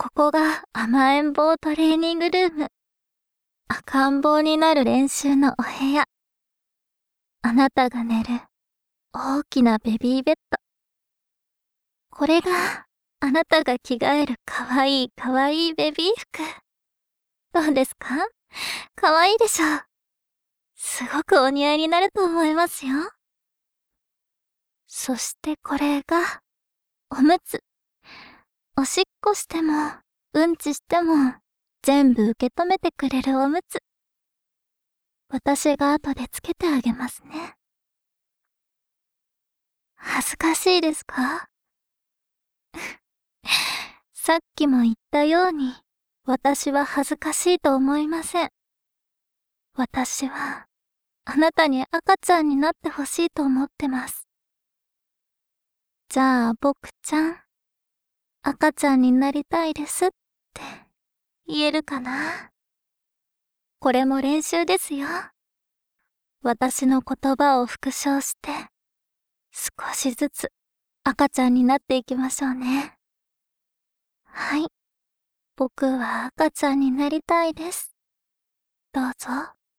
ここが甘えん坊トレーニングルーム。赤ん坊になる練習のお部屋。あなたが寝る大きなベビーベッド。これがあなたが着替えるかわいいかわいいベビー服。どうですか？かわいいでしょう。すごくお似合いになると思いますよ。そしてこれがおむつ。おしっこしてもうんちしても全部受け止めてくれるおむつ。私が後でつけてあげますね。恥ずかしいですか？さっきも言ったように、私は恥ずかしいと思いません。私は、あなたに赤ちゃんになってほしいと思ってます。じゃあ、僕ちゃん、赤ちゃんになりたいですって言えるかな？これも練習ですよ。私の言葉を復唱して、少しずつ赤ちゃんになっていきましょうね。はい。僕は赤ちゃんになりたいです。どうぞ。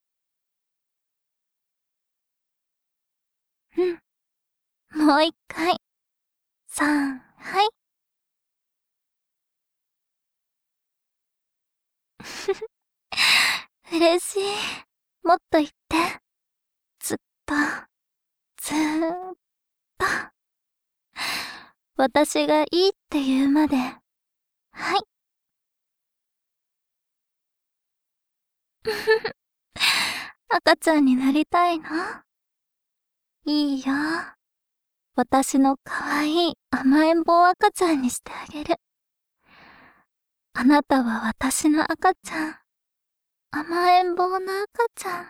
うん。もう一回。はい。嬉しい。もっと言って。ずっと、ずーっと。私がいいって言うまで。はい。赤ちゃんになりたいの？いいよ。私のかわいい甘えん坊赤ちゃんにしてあげる。あなたは私の赤ちゃん。甘えん坊の赤ちゃん。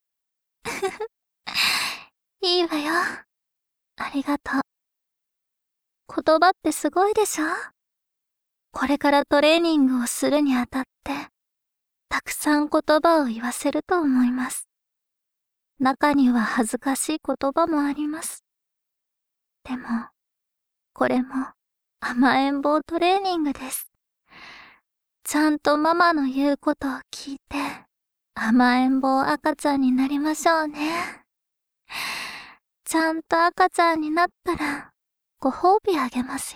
いいわよ。ありがとう。言葉ってすごいでしょ？これからトレーニングをするにあたって、たくさん言葉を言わせると思います。中には恥ずかしい言葉もあります。でも、これも甘えん坊トレーニングです。ちゃんとママの言うことを聞いて、甘えん坊赤ちゃんになりましょうね。ちゃんと赤ちゃんになったら、ご褒美あげますよ。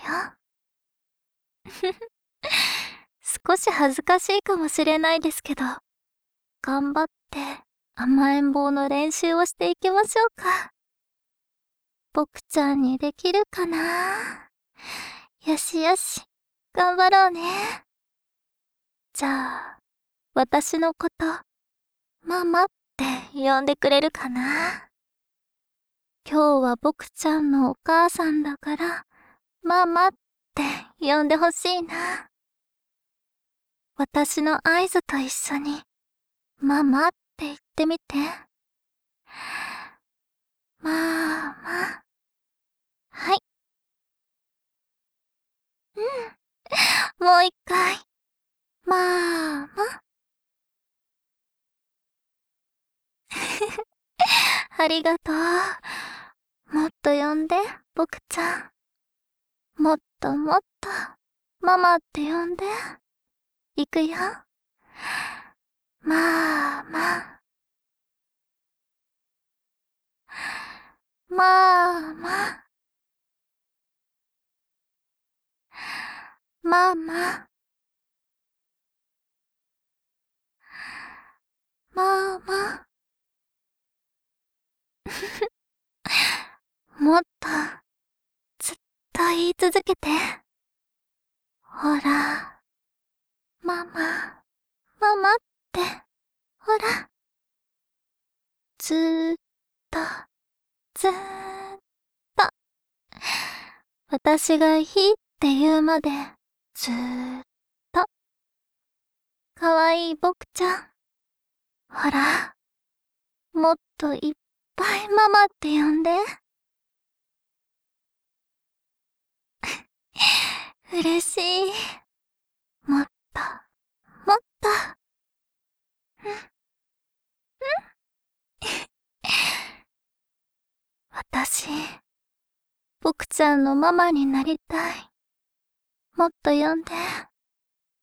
少し恥ずかしいかもしれないですけど、頑張って甘えん坊の練習をしていきましょうか。僕ちゃんにできるかな？よしよし、頑張ろうね。じゃあ、私のこと、ママって呼んでくれるかな？今日は僕ちゃんのお母さんだから、ママって呼んでほしいな。私の合図と一緒に、ママって言ってみて。ママ。はい。もう一回。ママ。ありがとう。もっと呼んで、僕ちゃん。もっともっと、ママって呼んで。いくよ。ママ。ママ。ママ。ママ。もっと、ずっと言い続けて。ほら、ママ、ママって、ほら。ずーっと、ずーっと。私がいいって言うまで、ずーっと。かわいい僕ちゃん。ほら、もっといっぱいママって呼んで。嬉しい。もっと、もっと。私、僕ちゃんのママになりたい。もっと呼んで。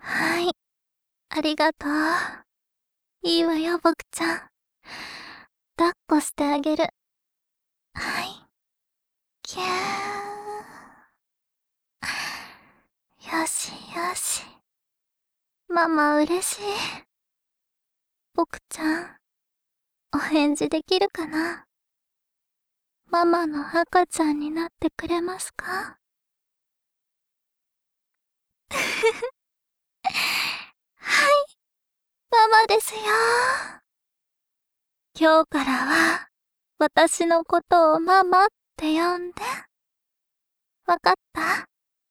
はい。ありがとう。いいわよ、僕ちゃん。抱っこしてあげる。はい。キュー。よしよし。ママ嬉しい。僕ちゃん、お返事できるかな？ママの赤ちゃんになってくれますか？はい、ママですよ。今日からは、私のことをママって呼んで。わかった？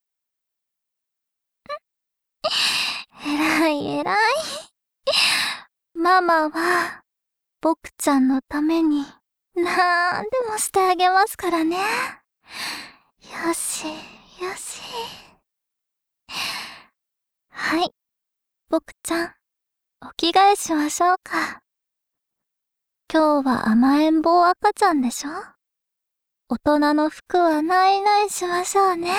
えらいえらい。ママは、僕ちゃんのために、なんでもしてあげますからね。よし、よし。はい、僕ちゃん、お着替えしましょうか。今日は甘えん坊赤ちゃんでしょ？大人の服はないないしましょうね。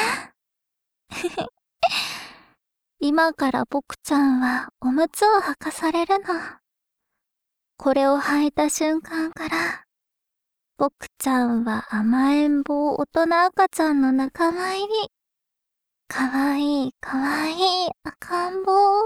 今から僕ちゃんはおむつを履かされるの。これを履いた瞬間から、僕ちゃんは甘えん坊大人赤ちゃんの仲間入り。かわいいかわいい赤ん坊。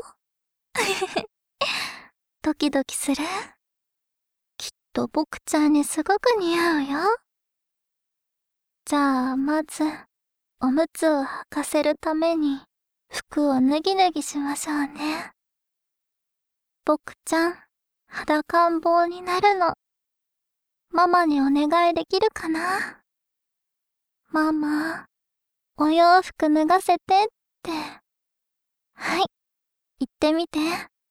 ドキドキする？きっと僕ちゃんにすごく似合うよ。じゃあまず、おむつを履かせるために、服を脱ぎ脱ぎしましょうね。僕ちゃん、裸ん坊になるの。ママにお願いできるかな？ママ、お洋服脱がせてって。はい、言ってみて。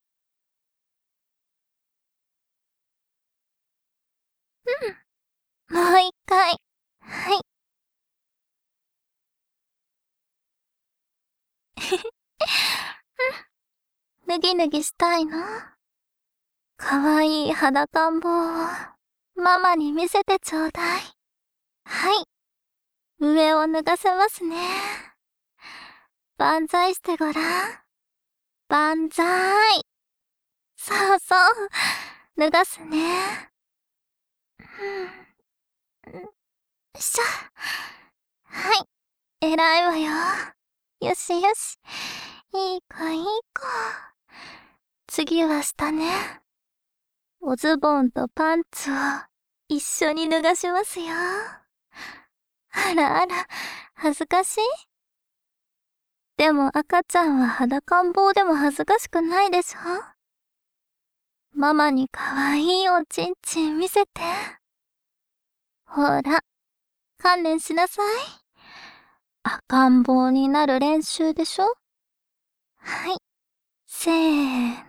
もう一回。はい。脱ぎ脱ぎしたいの？かわいい裸ん坊を、ママに見せてちょうだい。はい。上を脱がせますね。万歳してごらん。万歳。そうそう。脱がすね。よいしょ。はい。偉いわよ。よしよし。いい子いい子。次は下ね。おズボンとパンツを一緒に脱がしますよ。あらあら、恥ずかしい？でも赤ちゃんは裸ん坊でも恥ずかしくないでしょ？ママにかわいいおちんちん見せて。ほら、観念しなさい。赤ん坊になる練習でしょ？はい。せーの。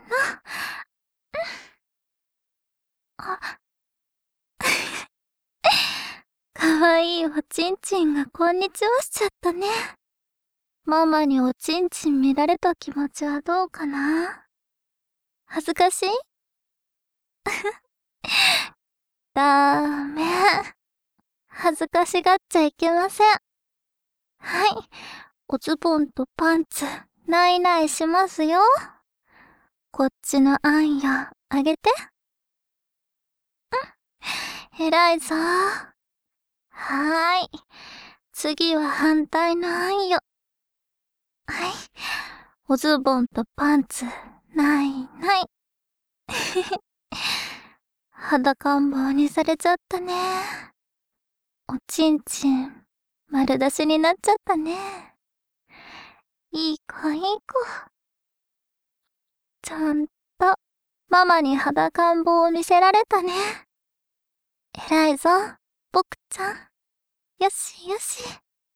あ、かわいいおちんちんがこんにちはしちゃったね。ママにおちんちん見られた気持ちはどうかな？恥ずかしい？ダメ。恥ずかしがっちゃいけません。はい。おズボンとパンツ、ないないしますよ。こっちのあんよ、あげて。偉いぞ。はーい。次は反対のあんよ。はい。おズボンとパンツ、ないない。裸ん坊にされちゃったね。おちんちん、丸出しになっちゃったね。いい子いい子。ちゃんと、ママに裸ん坊を見せられたね。偉いぞ、僕ちゃん。よしよし。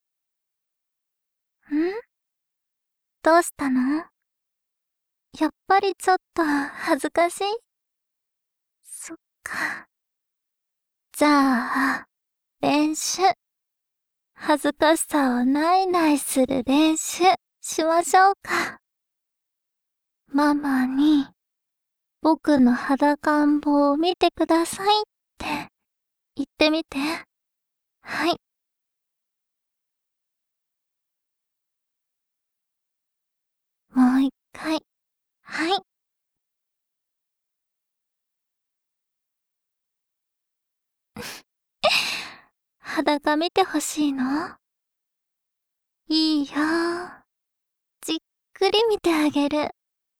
ん？どうしたの？やっぱりちょっと恥ずかしい？そっか。じゃあ、練習。恥ずかしさをないないする練習しましょうか。ママに、僕の裸ん坊を見てくださいって言ってみて。はい。もう一はい。はい。裸見てほしいの？いいよ。じっくり見てあげる。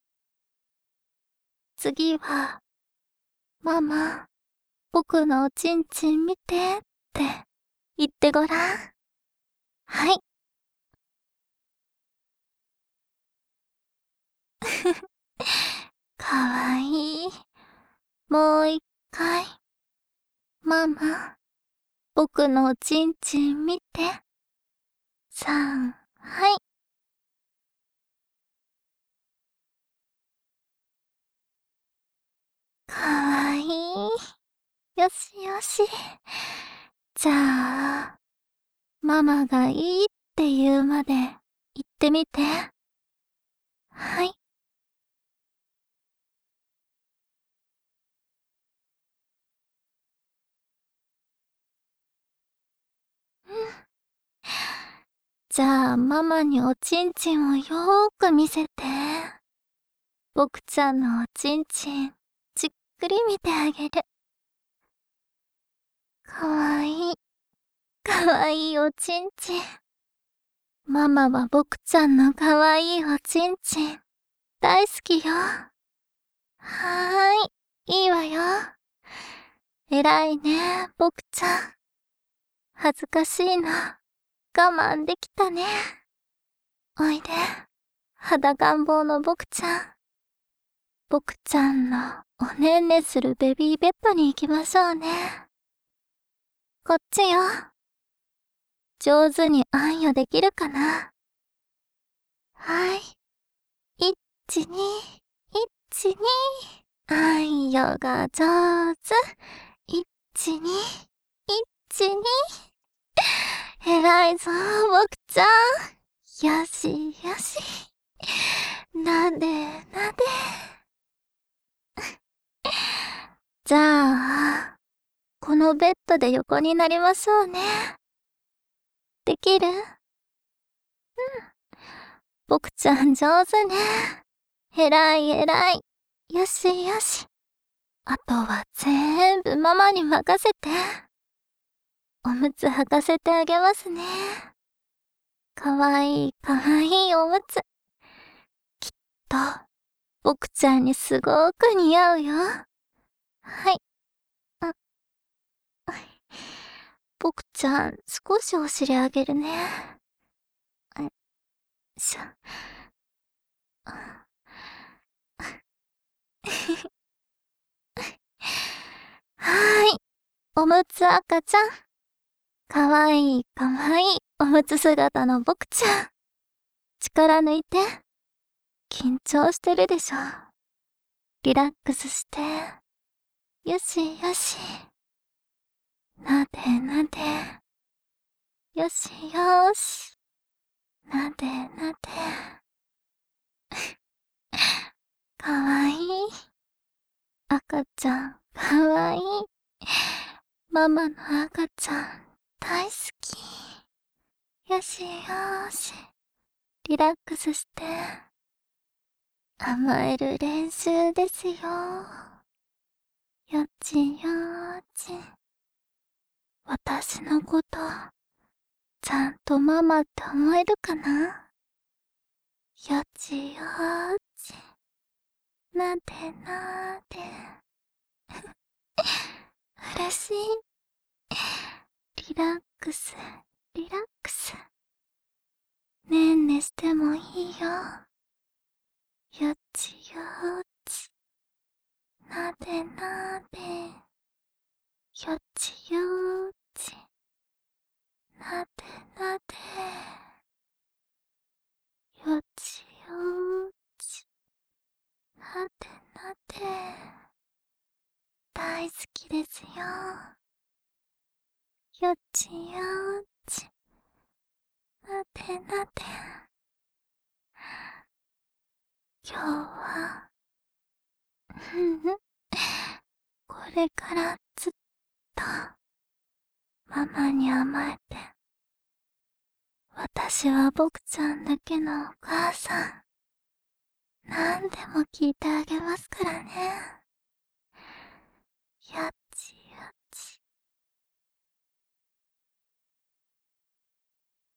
次は、ママ、僕のおちんちん見てって言ってごらん。はい。かわいい。もう一回。ママ、僕のおちんちん見て。はい。かわいい。よしよし。じゃあ、ママがいいって言うまで言ってみて。はい。うん。じゃあ、ママにおちんちんをよーく見せて。僕ちゃんのおちんちん、じっくり見てあげる。かわいい。かわいいおちんちん。ママは僕ちゃんのかわいいおちんちん、大好きよ。はーい。いいわよ。偉いね、僕ちゃん。恥ずかしいな。我慢できたね。おいで。肌願望の僕ちゃん。僕ちゃんのおねんねするベビーベッドに行きましょうね。こっちよ。上手に暗夜できるかな？はい。いっちに、いっちに。暗夜が上手。いっちに、いっちに。偉いぞ、僕ちゃん。よしよし。なでなで。じゃあ、このベッドで横になりましょうね。できる？僕ちゃん上手ね。偉い偉い。よしよし。あとは全部ママに任せて。おむつ履かせてあげますね。かわいいかわいいおむつ。きっと、僕ちゃんにすごく似合うよ。はい。あ、僕ちゃん、少しお尻あげるね。よいしょ。はーい。おむつ赤ちゃん。かわいいかわいいおむつ姿の僕ちゃん。力抜いて。緊張してるでしょ。リラックスして。よしよし。なでなで。よしよし。なでなで。かわいい。赤ちゃん、かわいい。ママの赤ちゃん、大好き。よしよし。リラックスして。甘える練習ですよ。よちよち。私のこと、ちゃんとママって思えるかな？よちよち。なでなで。嬉しい。リラックス、リラックス。ねんねしてもいいよ。よちよち。なでなで。よちよち。なでなで。よちよち。なでなで。大好きですよ。よちよち。なでなで。今日は、これからずっと、ママに甘えて、私は僕ちゃんだけのお母さん、 何でも聞いてあげますからね。やっ